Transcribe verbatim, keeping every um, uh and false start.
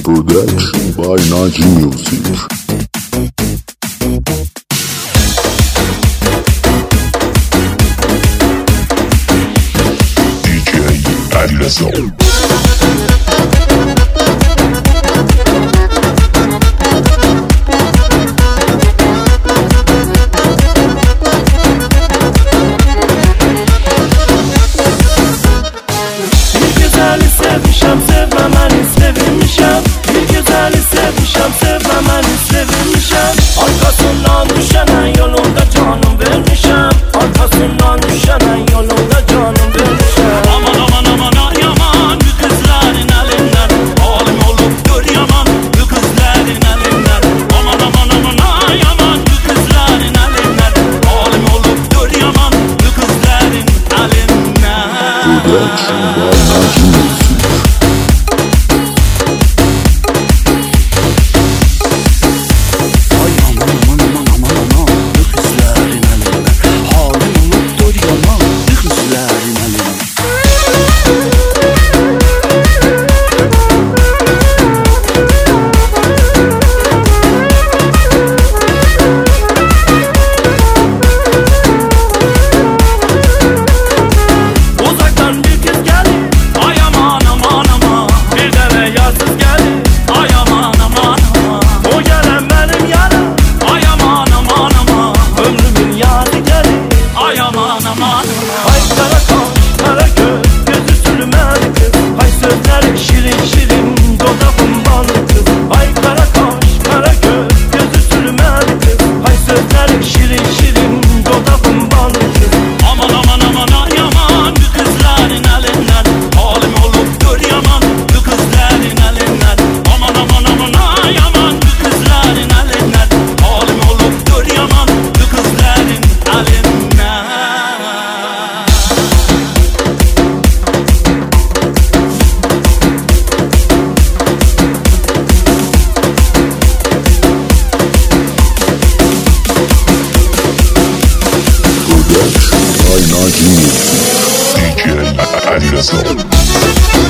Production by Naji Music. D J Alison. Sevmişəm, sevməməni sevinmişəm. Bir gözəli sevmişəm, sevməməni sevinmişəm. Arkasından düşənən yolunda canım vermişəm. Arkasından düşənən yolunda canım vermişəm. Aman aman aman ay aman, bu kızların elinden halim olubdur yaman, bu kızların elinden. Aman aman aman ay aman, bu kızların elinden halim olubdur yaman, bu kızların elinden. Production by Naji Music. D J Alison.